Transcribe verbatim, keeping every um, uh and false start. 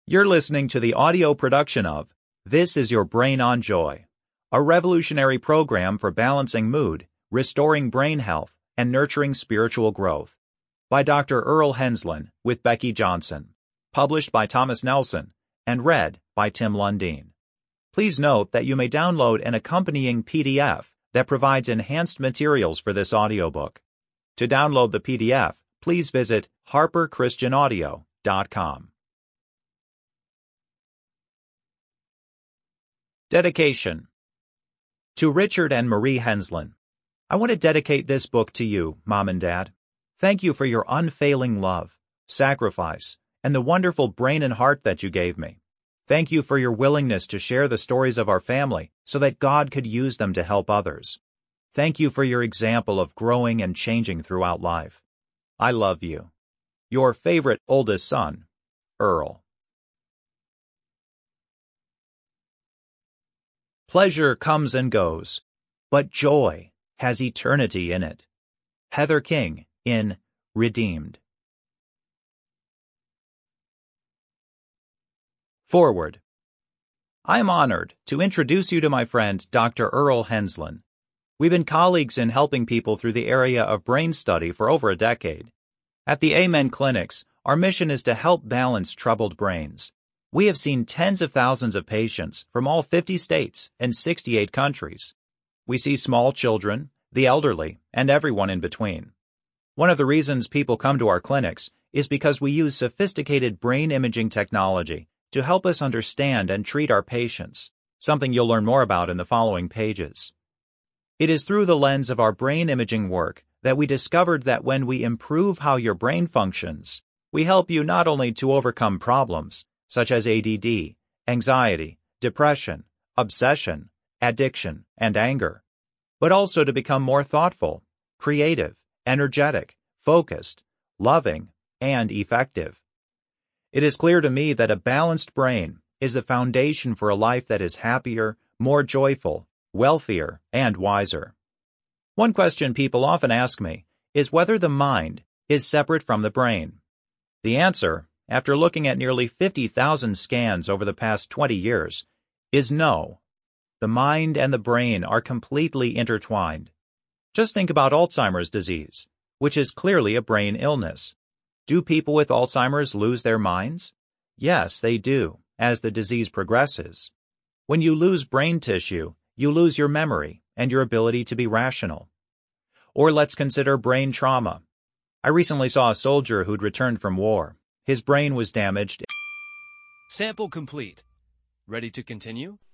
You're listening to the audio production of This Is Your Brain on Joy, a revolutionary program for balancing mood, restoring brain health, and nurturing spiritual growth, by Doctor Earl Henslin with Becky Johnson, published by Thomas Nelson, and read by Tim Lundeen. Please note that you may download an accompanying P D F that provides enhanced materials for this audiobook. To download the P D F, please visit harper christian audio dot com. Dedication. To Richard and Marie Henslin, I want to dedicate this book to you, Mom and Dad. Thank you for your unfailing love, sacrifice, and the wonderful brain and heart that you gave me. Thank you for your willingness to share the stories of our family so that God could use them to help others. Thank you for your example of growing and changing throughout life. I love you. Your favorite oldest son, Earl. Pleasure comes and goes, but joy has eternity in it. Heather King in Redeemed. Forward. I am honored to introduce you to my friend Doctor Earl Henslin. We've been colleagues in helping people through the area of brain study for over a decade. At the Amen Clinics, our mission is to help balance troubled brains. We have seen tens of thousands of patients from all fifty states and sixty-eight countries. We see small children, the elderly, and everyone in between. One of the reasons people come to our clinics is because we use sophisticated brain imaging technology to help us understand and treat our patients, something you'll learn more about in the following pages. It is through the lens of our brain imaging work that we discovered that when we improve how your brain functions, we help you not only to overcome problems, such as A D D, anxiety, depression, obsession, addiction, and anger, but also to become more thoughtful, creative, energetic, focused, loving, and effective. It is clear to me that a balanced brain is the foundation for a life that is happier, more joyful, wealthier, and wiser. One question people often ask me is whether the mind is separate from the brain. The answer, after looking at nearly fifty thousand scans over the past twenty years, is no. The mind and the brain are completely intertwined. Just think about Alzheimer's disease, which is clearly a brain illness. Do people with Alzheimer's lose their minds? Yes, they do, as the disease progresses. When you lose brain tissue, you lose your memory and your ability to be rational. Or let's consider brain trauma. I recently saw a soldier who'd returned from war. His brain was damaged. Sample complete. Ready to continue?